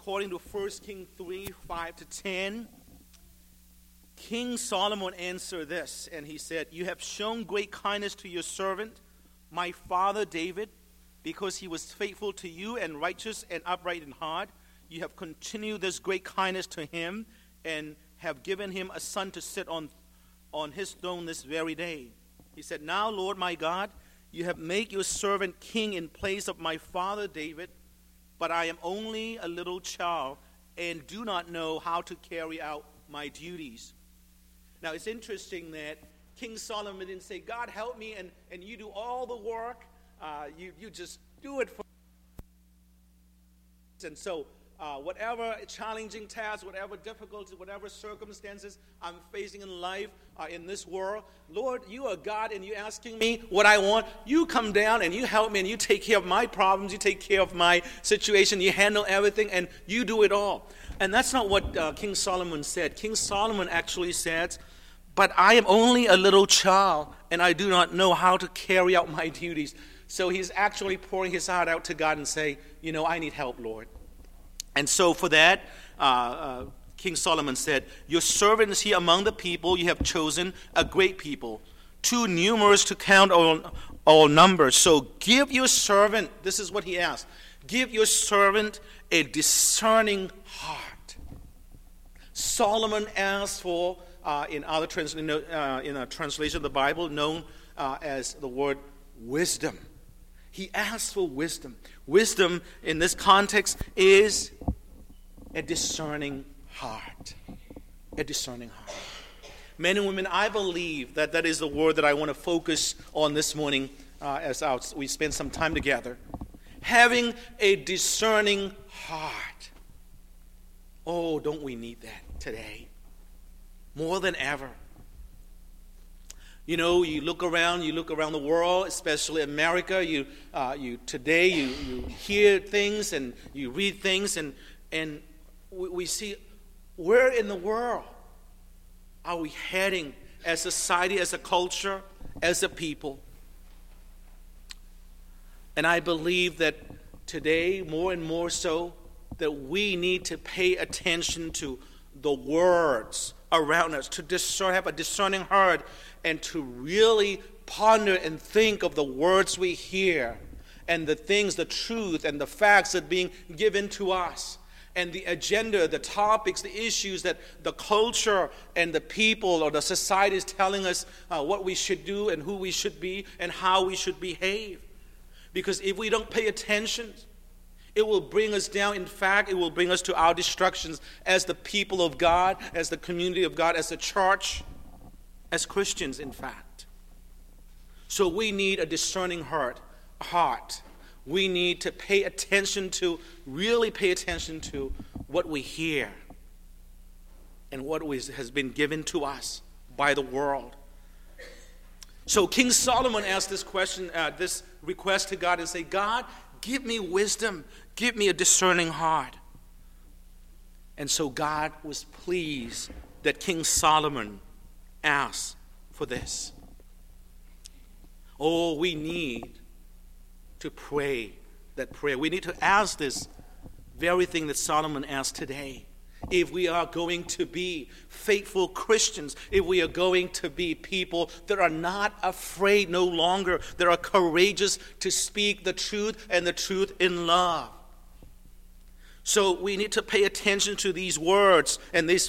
according to 1 Kings 3, 5 to 10, King Solomon answered this, and he said, "You have shown great kindness to your servant, my father David, because he was faithful to you and righteous and upright in heart. You have continued this great kindness to him and have given him a son to sit on his throne this very day." He said, "Now, Lord my God, you have made your servant king in place of my father David, but I am only a little child and do not know how to carry out my duties." Now, it's interesting that King Solomon didn't say, "God, help me, and you do all the work. You just do it for me." And so, whatever challenging tasks, whatever difficulties, whatever circumstances I'm facing in life, in this world, Lord, you are God, and you're asking me what I want. You come down and you help me, and you take care of my problems. You take care of my situation. You handle everything, and you do it all. And that's not what King Solomon said. King Solomon actually said, "But I am only a little child, and I do not know how to carry out my duties." So he's actually pouring his heart out to God and say, I need help, Lord. And so for that, King Solomon said, "Your servant is here among the people. You have chosen a great people, too numerous to count all numbers. So give your servant," this is what he asked, "give your servant a discerning heart." Solomon asked for, in a translation of the Bible known as the word wisdom. He asked for wisdom. Wisdom in this context is a discerning heart. A discerning heart. Men and women, I believe that is the word that I want to focus on this morning as we spend some time together. Having a discerning heart. Oh, don't we need that today? More than ever. You look around the world, especially America. Today you hear things and you read things, and we see, where in the world are we heading as a society, as a culture, as a people? And I believe that today, more and more so, that we need to pay attention to the words around us, to have a discerning heart, and to really ponder and think of the words we hear, and the things, the truth, and the facts that are being given to us, and the agenda, the topics, the issues that the culture and the people or the society is telling us what we should do and who we should be and how we should behave. Because if we don't pay attention, it will bring us down. In fact, it will bring us to our destructions as the people of God, as the community of God, as the church, as Christians, in fact. So we need a discerning heart. We need to really pay attention to what we hear and what has been given to us by the world. So King Solomon asked this question, this request to God, and say, "God, give me wisdom. Give me a discerning heart." And so God was pleased that King Solomon asked for this. Oh, we need to pray that prayer. We need to ask this very thing that Solomon asked today. If we are going to be faithful Christians, if we are going to be people that are not afraid no longer, that are courageous to speak the truth and the truth in love. So we need to pay attention to these words and these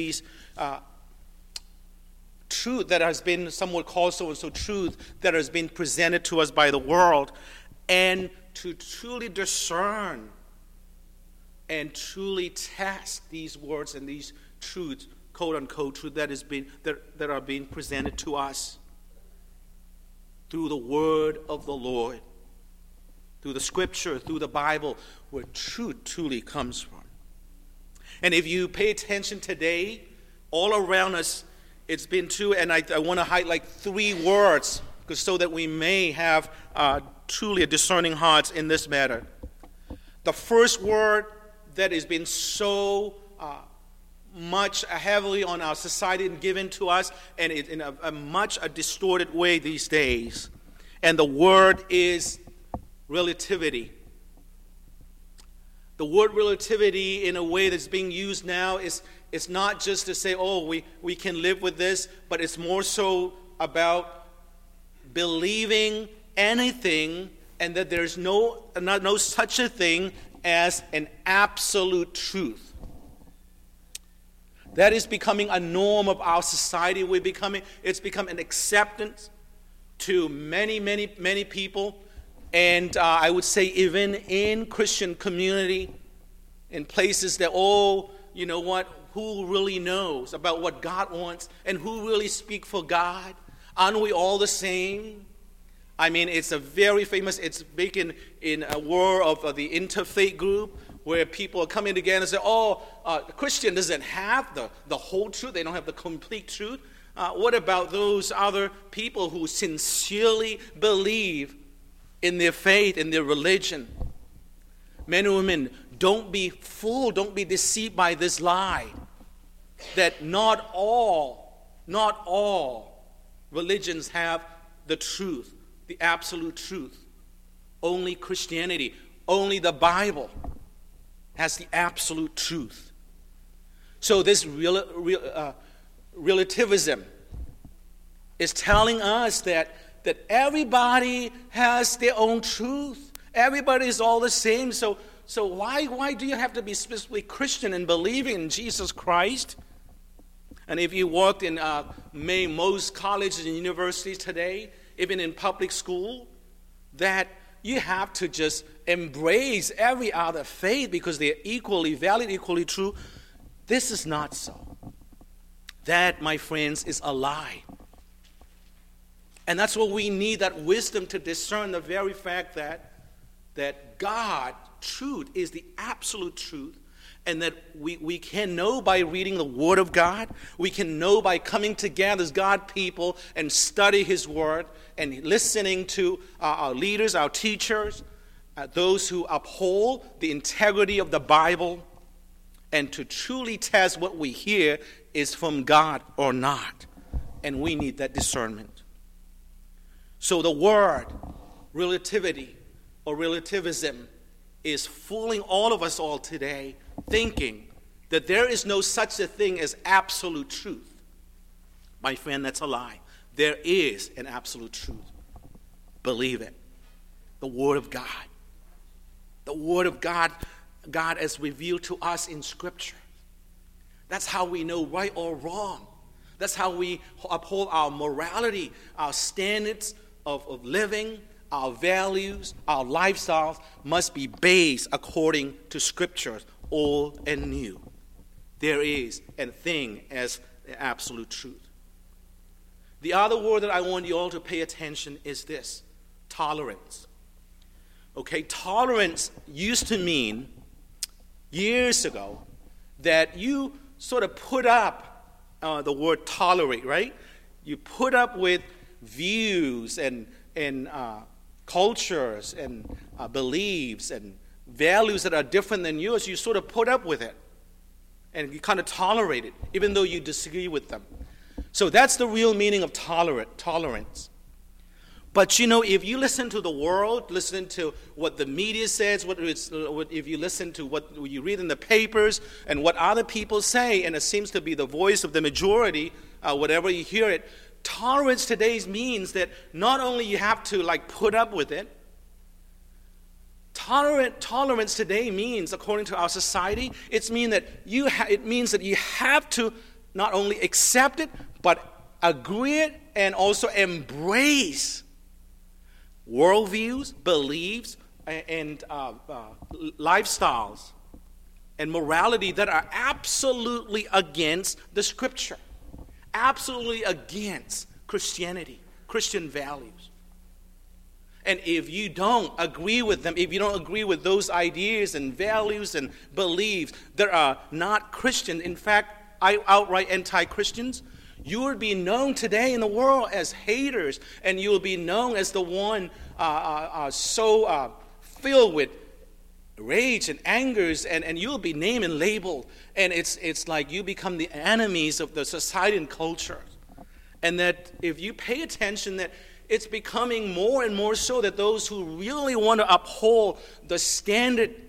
truth that has been somewhat called so-and-so truth that has been presented to us by the world, and to truly discern and truly test these words and these truths, quote-unquote truth, that are being presented to us through the word of the Lord, through the scripture, through the Bible, where truth truly comes from. And if you pay attention today, all around us, it's been true, and I want to highlight 3 words so that we may have truly a discerning hearts in this matter. The first word that has been so much heavily on our society and given to us, and in a much distorted way these days, and the word is relativity. The word relativity, in a way that's being used now, it's not just to say, oh, we can live with this, but it's more so about believing anything, and that there's no such a thing as an absolute truth. That is becoming a norm of our society. It's become an acceptance to many, many, many people. And I would say even in Christian community, in places that, you know what, who really knows about what God wants and who really speak for God? Aren't we all the same? I mean, it's a very famous, it's big in a world of the interfaith group, where people are coming together and say, the Christian doesn't have the whole truth. They don't have the complete truth. What about those other people who sincerely believe in their faith, in their religion? Men and women, don't be fooled, don't be deceived by this lie that not all religions have the truth, the absolute truth. Only Christianity, only the Bible has the absolute truth. So this relativism is telling us that everybody has their own truth. Everybody is all the same. So why do you have to be specifically Christian and believing in Jesus Christ? And if you walked in most colleges and universities today, even in public school, that you have to just embrace every other faith because they're equally valid, equally true. This is not so. That, my friends, is a lie. And that's what we need, that wisdom to discern the very fact that God, truth, is the absolute truth, and that we can know by reading the Word of God. We can know by coming together as God people and study His Word and listening to our leaders, our teachers, those who uphold the integrity of the Bible, and to truly test what we hear is from God or not. And we need that discernment. So the word relativity or relativism is fooling all of us all today, thinking that there is no such a thing as absolute truth. My friend, that's a lie. There is an absolute truth. Believe it. The Word of God. The Word of God, God has revealed to us in Scripture. That's how we know right or wrong. That's how we uphold our morality, our standards of living, our values, our lifestyles must be based according to Scriptures, old and new. There is a thing as absolute truth. The other word that I want you all to pay attention is this: tolerance. Okay, tolerance used to mean, years ago, that you sort of put up the word tolerate, right? You put up with views and cultures and beliefs and values that are different than yours. You sort of put up with it and you kind of tolerate it, even though you disagree with them. So that's the real meaning of tolerance. But you know, if you listen to the world, listen to what the media says, if you listen to what you read in the papers and what other people say, and it seems to be the voice of the majority, whatever you hear it, tolerance today means that not only you have to put up with it. Tolerance today means, according to our society, it means that you have to not only accept it, but agree it and also embrace worldviews, beliefs, and lifestyles and morality that are absolutely against the Scripture, absolutely against Christianity, Christian values. And if you don't agree with them, if you don't agree with those ideas and values and beliefs that are not Christian, in fact, outright anti-Christians, you will be known today in the world as haters, and you will be known as the one so filled with rage and angers, and you'll be named and labeled, and it's like you become the enemies of the society and culture. And that if you pay attention, that it's becoming more and more so that those who really want to uphold the standard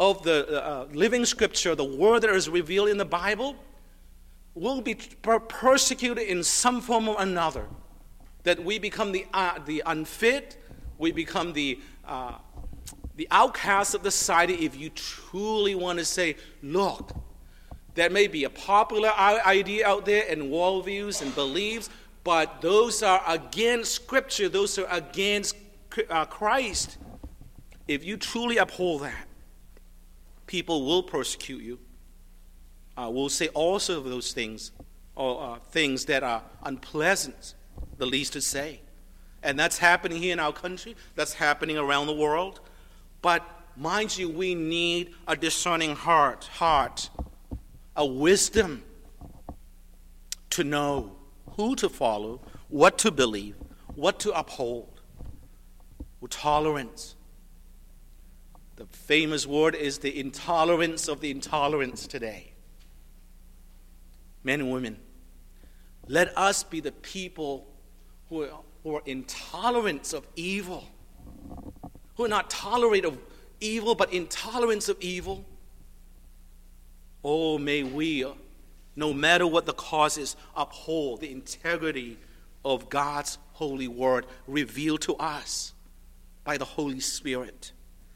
of the living Scripture, the word that is revealed in the Bible, will be persecuted in some form or another. That we become the unfit, we become the outcast of the society. If you truly want to say, look, there may be a popular idea out there and worldviews and beliefs, but those are against Scripture, those are against Christ. If you truly uphold that, people will persecute you. Will say also of those things, or things that are unpleasant, the least to say. And that's happening here in our country. That's happening around the world. But mind you, we need a discerning heart, a wisdom to know who to follow, what to believe, what to uphold, with tolerance. The famous word is the intolerance of the intolerance today. Men and women, let us be the people who are intolerant of evil, who are not tolerant of evil, but intolerance of evil. Oh, may we, no matter what the cause is, uphold the integrity of God's holy word revealed to us by the Holy Spirit.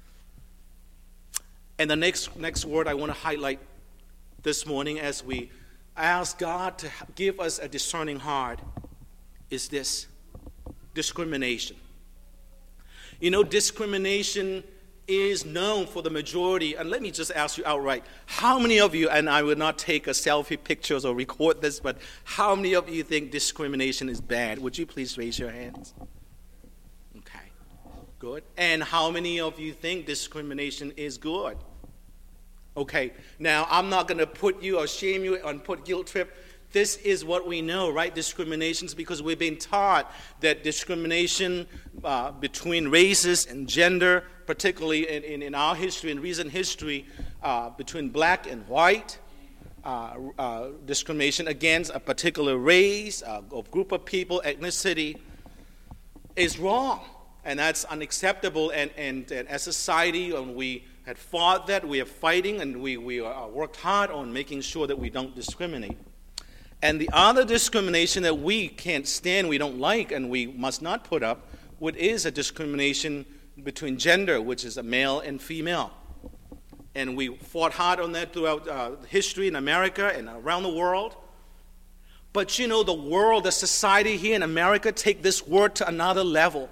And the next word I want to highlight this morning as we ask God to give us a discerning heart is this: discrimination. You know, discrimination is known for the majority. And let me just ask you outright, how many of you, and I will not take a selfie pictures or record this, but how many of you think discrimination is bad? Would you please raise your hands? Okay, good. And how many of you think discrimination is good? Okay, now I'm not going to put you or shame you and put guilt trip. This is what we know, right? Discriminations, because we've been taught that discrimination between races and gender, particularly in our history, in recent history, between black and white, discrimination against a particular race, a group of people, ethnicity, is wrong. And that's unacceptable. And as a society, when we had fought that, we are fighting, and we worked hard on making sure that we don't discriminate. And the other discrimination that we can't stand, we don't like, and we must not put up, what is a discrimination between gender, which is a male and female. And we fought hard on that throughout history in America and around the world. But you know, the world, the society here in America, take this word to another level.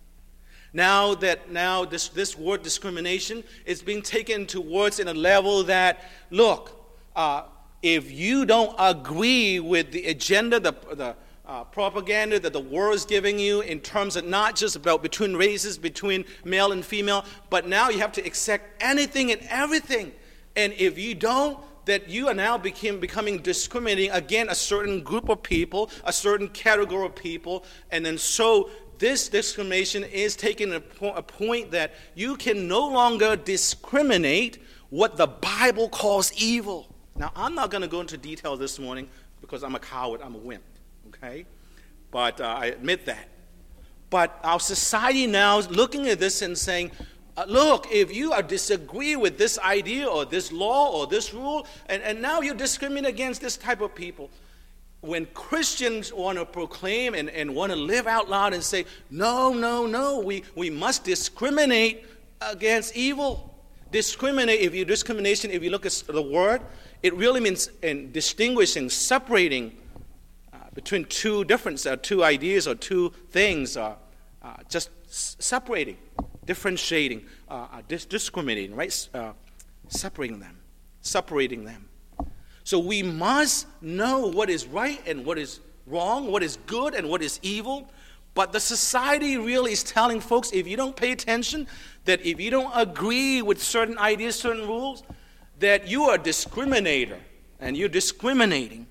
Now this word discrimination is being taken towards in a level that, look, if you don't agree with the agenda, the propaganda that the world is giving you in terms of not just about between races, between male and female, but now you have to accept anything and everything. And if you don't, that you are now becoming discriminating against a certain group of people, a certain category of people, and then so this discrimination is taking a point that you can no longer discriminate what the Bible calls evil. Now, I'm not going to go into detail this morning because I'm a coward, I'm a wimp, okay? But I admit that. But our society now is looking at this and saying, look, if you disagree with this idea or this law or this rule, and now you discriminate against this type of people. When Christians want to proclaim and want to live out loud and say, no, we must discriminate against evil. Discrimination, if you look at the word, it really means in distinguishing, separating between two ideas or two things, just separating, differentiating, discriminating, right? Separating them. So we must know what is right and what is wrong, what is good and what is evil. But the society really is telling folks, if you don't pay attention, that if you don't agree with certain ideas, certain rules, that you are a discriminator and you're discriminating.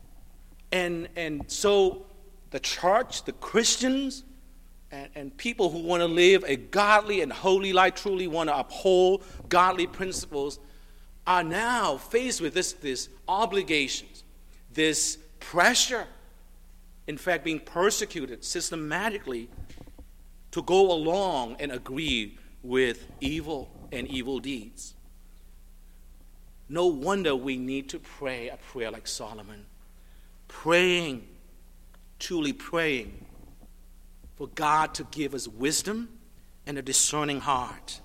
And so the church, the Christians, and people who want to live a godly and holy life, truly want to uphold godly principles, are now faced with this obligations, this pressure, in fact, being persecuted systematically to go along and agree with evil and evil deeds. No wonder we need to pray a prayer like Solomon. Praying, truly praying for God to give us wisdom and a discerning heart.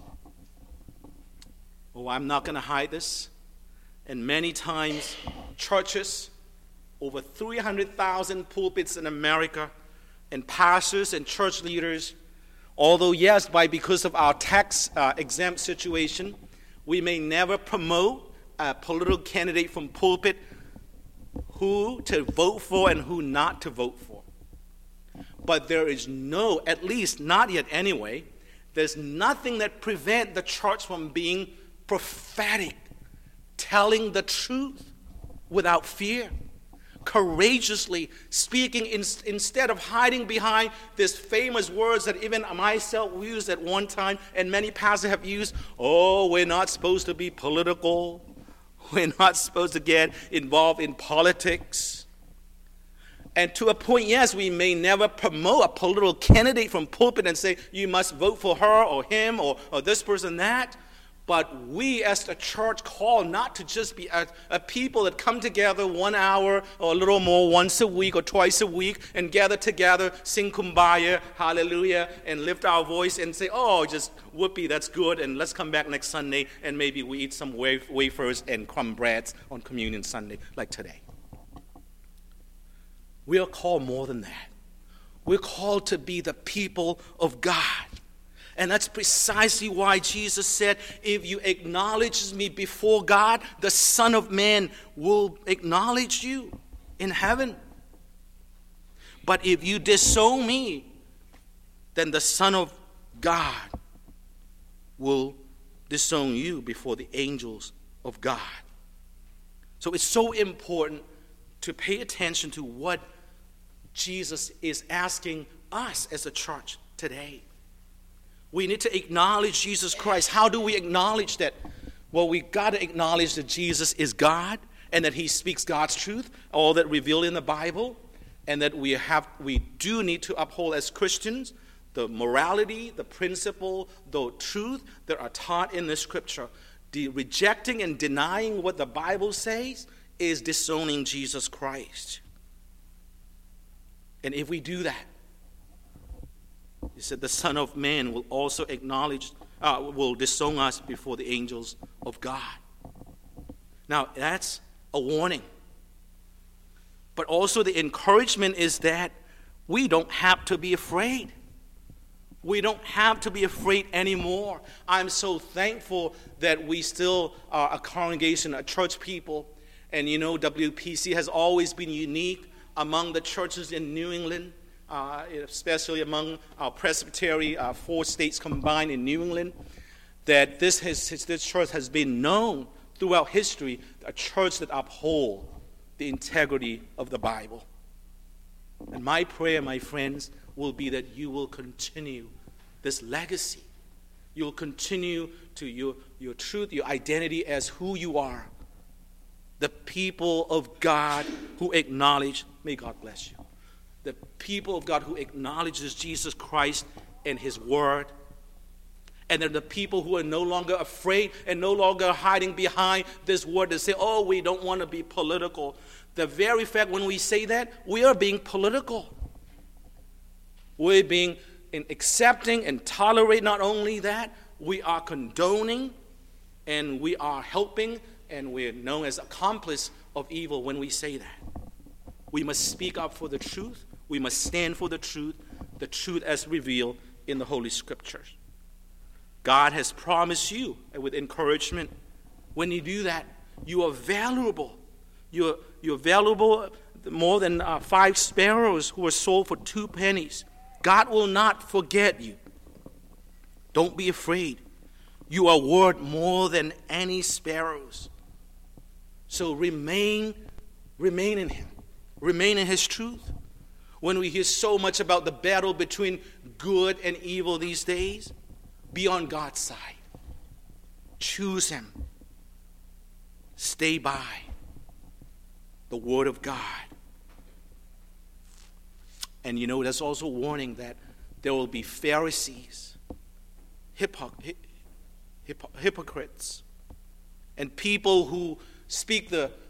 Oh, I'm not going to hide this. And many times, churches, over 300,000 pulpits in America, and pastors and church leaders, although yes, because of our tax exempt situation, we may never promote a political candidate from pulpit who to vote for and who not to vote for. But there is no, at least not yet anyway, there's nothing that prevents the church from being prophetic, telling the truth without fear, courageously speaking instead of hiding behind these famous words that even myself used at one time and many pastors have used. Oh, we're not supposed to be political. We're not supposed to get involved in politics. And to a point, yes, we may never promote a political candidate from pulpit and say, you must vote for her or him or this person, that. But we as a church call not to just be a people that come together 1 hour or a little more once a week or twice a week and gather together, sing kumbaya, hallelujah, and lift our voice and say, oh, just whoopee, that's good, and let's come back next Sunday and maybe we eat some wafers and crumb breads on Communion Sunday like today. We are called more than that. We're called to be the people of God. And that's precisely why Jesus said, if you acknowledge me before God, the Son of Man will acknowledge you in heaven. But if you disown me, then the Son of God will disown you before the angels of God. So it's so important to pay attention to what Jesus is asking us as a church today. We need to acknowledge Jesus Christ. How do we acknowledge that? Well, we got to acknowledge that Jesus is God and that he speaks God's truth, all that revealed in the Bible, and that we do need to uphold as Christians the morality, the principle, the truth that are taught in the Scripture. Rejecting and denying what the Bible says is disowning Jesus Christ. And if we do that, he said the Son of Man will also will disown us before the angels of God. Now, that's a warning. But also the encouragement is that we don't have to be afraid. We don't have to be afraid anymore. I'm so thankful that we still are a congregation, a church people. And you know, WPC has always been unique among the churches in New England. Especially among our presbytery, 4 states combined in New England, that this church has been known throughout history, a church that upholds the integrity of the Bible. And my prayer, my friends, will be that you will continue this legacy. You will continue to your truth, your identity as who you are, the people of God who acknowledge, may God bless you, the people of God who acknowledges Jesus Christ and his word. And they're the people who are no longer afraid and no longer hiding behind this word to say, oh, we don't want to be political. The very fact when we say that, we are being political. We're being accepting and tolerate. Not only that, we are condoning and we are helping and we're known as accomplice of evil when we say that. We must speak up for the truth. We must stand for the truth as revealed in the Holy Scriptures. God has promised you, and with encouragement, when you do that, you are valuable. You're valuable more than 5 sparrows who were sold for 2 pennies. God will not forget you. Don't be afraid. You are worth more than any sparrows. So remain in him. Remain in his truth. When we hear so much about the battle between good and evil these days, be on God's side. Choose him. Stay by the word of God. And you know, there's also a warning that there will be Pharisees, hypocrites, And people who speak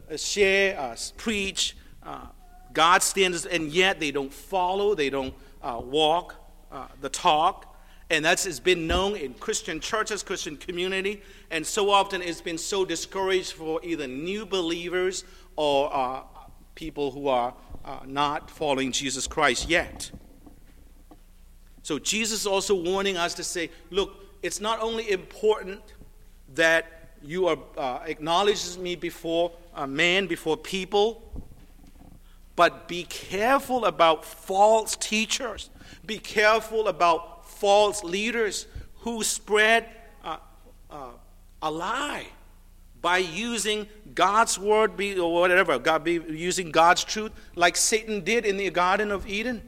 preach God's standards, and yet they don't follow, they don't walk the talk. And it's been known in Christian churches, Christian community, and so often it's been so discouraged for either new believers or people who are not following Jesus Christ yet. So Jesus is also warning us to say, look, it's not only important that you are acknowledging me before man, before people, but be careful about false teachers. Be careful about false leaders who spread a lie by using God's word or whatever, using God's truth like Satan did in the Garden of Eden.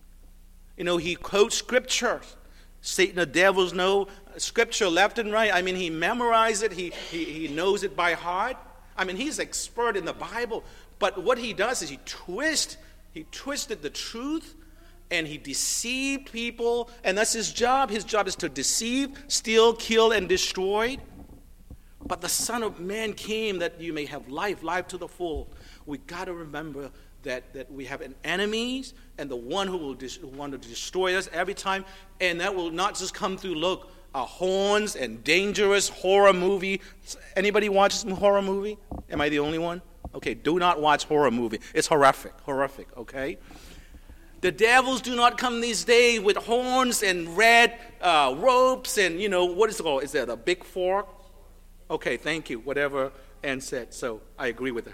He quotes scripture. Satan, the devils know scripture left and right. He memorized it. He knows it by heart. He's expert in the Bible. But what he does is he twisted the truth, and he deceived people. And that's his job. His job is to deceive, steal, kill, and destroy. But the Son of Man came that you may have life to the full. We got to remember that we have an enemy, and the one who will want to destroy us every time, and that will not just come through horns and dangerous horror movie. Anybody watches a horror movie? Am I the only one? Okay, do not watch horror movie. It's horrific, okay? The devils do not come these days with horns and red ropes and, what is it called? Is that a big fork? Okay, thank you, whatever Ann said. So I agree with her.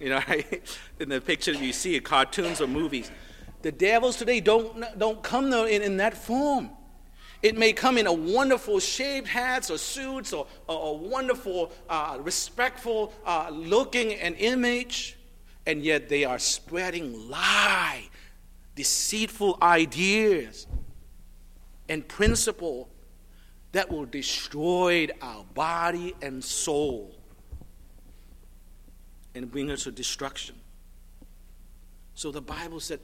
In the picture you see, cartoons or movies. The devils today don't come in that form. It may come in a wonderful shaped hats or suits or wonderful, respectful looking and image, and yet they are spreading lie, deceitful ideas, and principle that will destroy our body and soul and bring us to destruction. So the Bible said,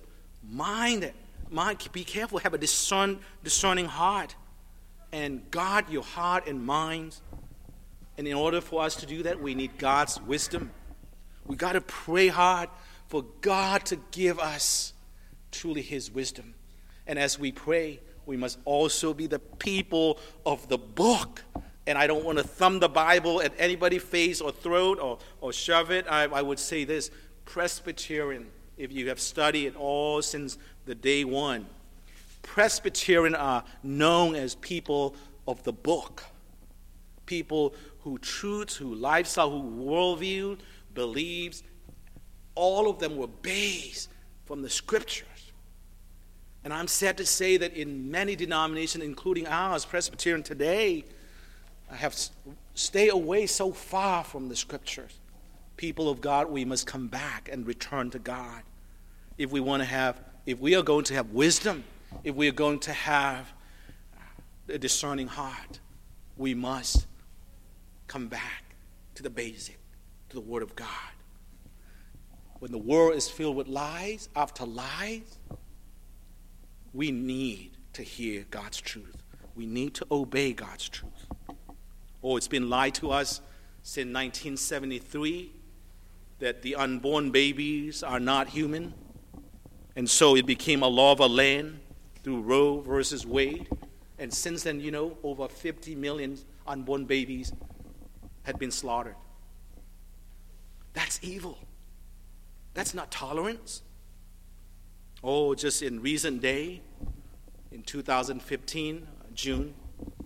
be careful, have a discerning heart, and guard your heart and minds. And in order for us to do that, we need God's wisdom. We got to pray hard for God to give us truly his wisdom. And as we pray, we must also be the people of the book. And I don't want to thumb the Bible at anybody's face or throat or shove it. I would say this: Presbyterian, if you have studied it all since the day one, Presbyterian are known as people of the book. People who truths, who lifestyle, who worldview, beliefs, all of them were based from the scriptures. And I'm sad to say that in many denominations, including ours, Presbyterian today, have stayed away so far from the scriptures. People of God, we must come back and return to God. If we are going to have wisdom, if we are going to have a discerning heart, we must come back to the basic, to the Word of God. When the world is filled with lies after lies, we need to hear God's truth. We need to obey God's truth. It's been lied to us since 1973 that the unborn babies are not human. And so it became a law of the land through Roe versus Wade. And since then, over 50 million unborn babies had been slaughtered. That's evil. That's not tolerance. Just in recent day, in 2015, June,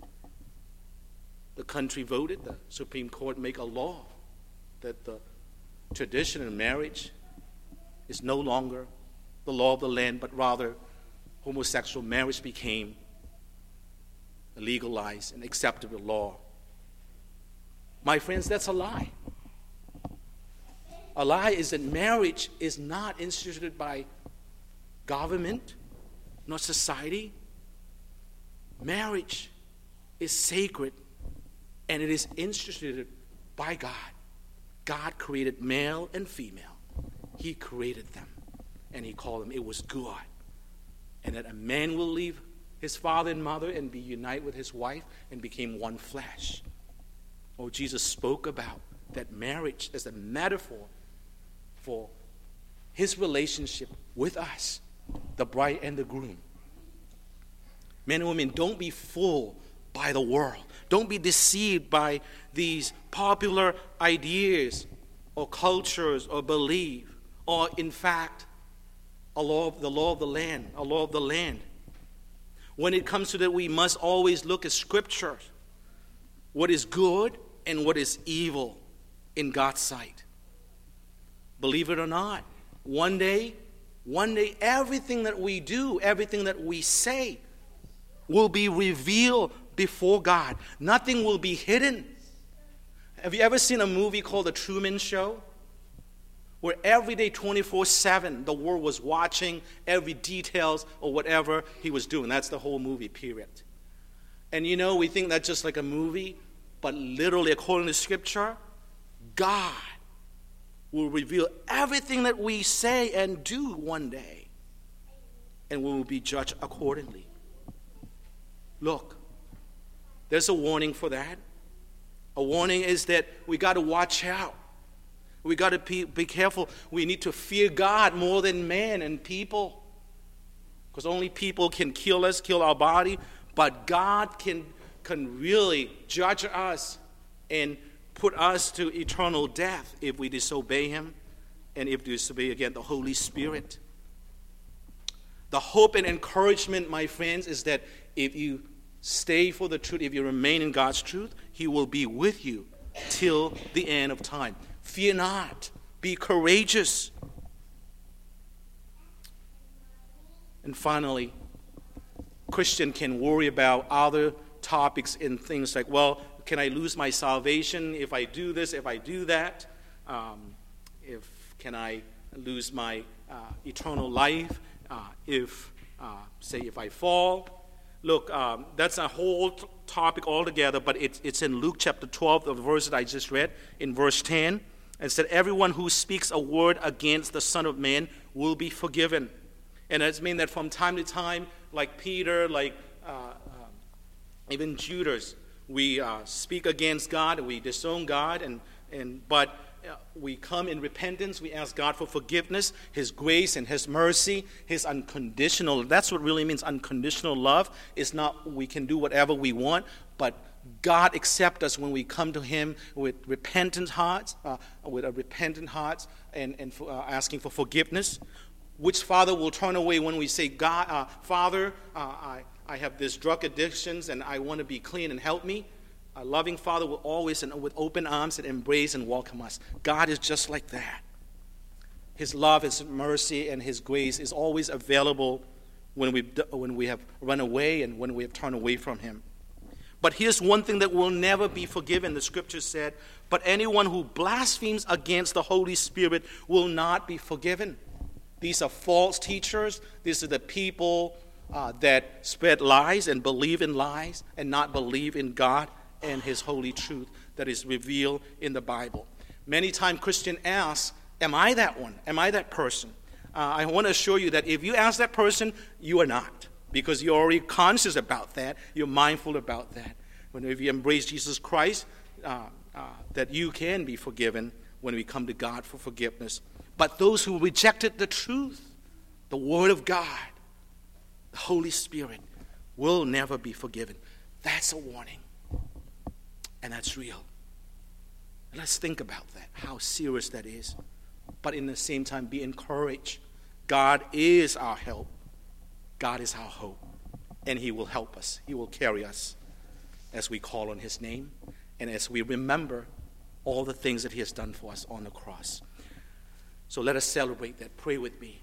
the country voted, the Supreme Court make a law that the tradition of marriage is no longer the law of the land, but rather homosexual marriage became a legalized and acceptable law. My friends, that's a lie. A lie is that marriage is not instituted by government, nor society. Marriage is sacred, and it is instituted by God. God created male and female. He created them, and he called them, it was good. And that a man will leave his father and mother and be united with his wife and became one flesh. Jesus spoke about that marriage is a metaphor for his relationship with us, the bride and the groom. Men and women, don't be fooled by the world. Don't be deceived by these popular ideas or cultures or belief, or in fact, the law of the land. When it comes to that, we must always look at Scripture, what is good and what is evil in God's sight. Believe it or not, one day, everything that we do, everything that we say will be revealed before God. Nothing will be hidden. Have you ever seen a movie called The Truman Show? Where every day, 24/7, the world was watching every details or whatever he was doing. That's the whole movie, period. And we think that's just like a movie, but literally, according to Scripture, God will reveal everything that we say and do one day, and we will be judged accordingly. Look, there's a warning for that. A warning is that we got to watch out. We got to be careful. We need to fear God more than man and people. Because only people can kill us, kill our body. But God can really judge us and put us to eternal death if we disobey Him and if we disobey, again, the Holy Spirit. The hope and encouragement, my friends, is that if you stay for the truth, if you remain in God's truth, He will be with you till the end of time. Fear not. Be courageous. And finally, Christian can worry about other topics and things like, well, can I lose my salvation if I do this, if I do that? Can I lose my eternal life if I fall? Look, that's a whole topic altogether, but it's in Luke chapter 12, the verse that I just read, in verse 10. It said, everyone who speaks a word against the Son of Man will be forgiven. And it's mean that from time to time, like Peter, like even Judas, we speak against God, and we disown God, but we come in repentance. We ask God for forgiveness, His grace and His mercy, His unconditional. That's what really means unconditional love. It's not we can do whatever we want, but God accepts us when we come to Him with repentant hearts, and asking for forgiveness. Which father will turn away when we say, God, Father, I have this drug addictions and I want to be clean and help me? A loving Father will always, with open arms, and embrace and welcome us. God is just like that. His love, His mercy, and His grace is always available when we have run away and when we have turned away from Him. But here's one thing that will never be forgiven. The Scripture said, but anyone who blasphemes against the Holy Spirit will not be forgiven. These are false teachers. These are the people that spread lies and believe in lies and not believe in God and His holy truth that is revealed in the Bible. Many times Christians ask, am I that one? Am I that person? I want to assure you that if you ask that person, you are not, because you're already conscious about that. You're mindful about that. If you embrace Jesus Christ, that you can be forgiven when we come to God for forgiveness. But those who rejected the truth, the Word of God, the Holy Spirit, will never be forgiven. That's a warning. And that's real. Let's think about that, how serious that is. But in the same time, be encouraged. God is our help. God is our hope. And He will help us. He will carry us as we call on His name and as we remember all the things that He has done for us on the cross. So let us celebrate that. Pray with me.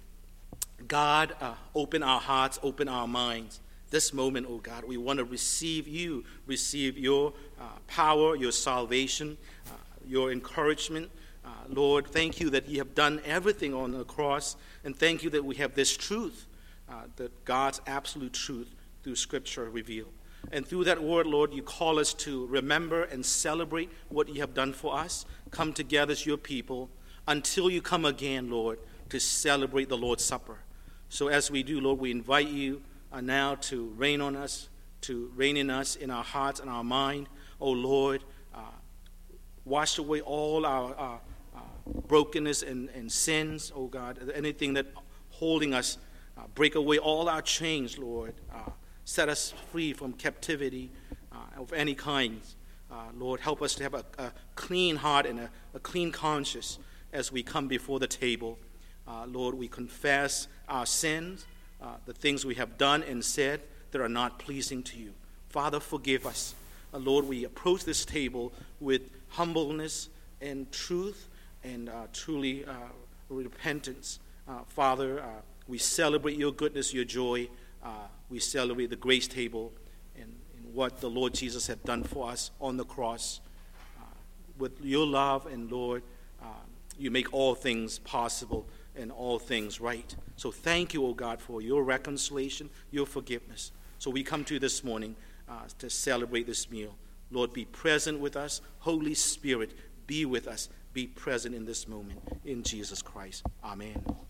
God, open our hearts, open our minds. This moment, oh God, we want to receive You, receive Your power, Your salvation, Your encouragement. Lord, thank You that You have done everything on the cross, and thank You that we have this truth, that God's absolute truth through Scripture revealed. And through that word, Lord, You call us to remember and celebrate what You have done for us, come together as Your people, until You come again, Lord, to celebrate the Lord's Supper. So as we do, Lord, we invite You now to reign on us, to reign in us, in our hearts and our mind. Oh, Lord, wash away all our brokenness and sins, oh God, anything that holding us. Break away all our chains, Lord. Set us free from captivity of any kind. Lord, help us to have a clean heart and a clean conscience as we come before the table. Lord, we confess our sins, the things we have done and said that are not pleasing to you. Father, forgive us. Lord, we approach this table with humbleness and truth and truly repentance. Father, we celebrate your goodness, your joy. We celebrate the grace table and what the Lord Jesus had done for us on the cross. With your love, and Lord, you make all things possible and all things right. So thank you, O God, for your reconciliation, your forgiveness. So we come to you this morning to celebrate this meal. Lord, be present with us. Holy Spirit, be with us. Be present in this moment. In Jesus Christ. Amen.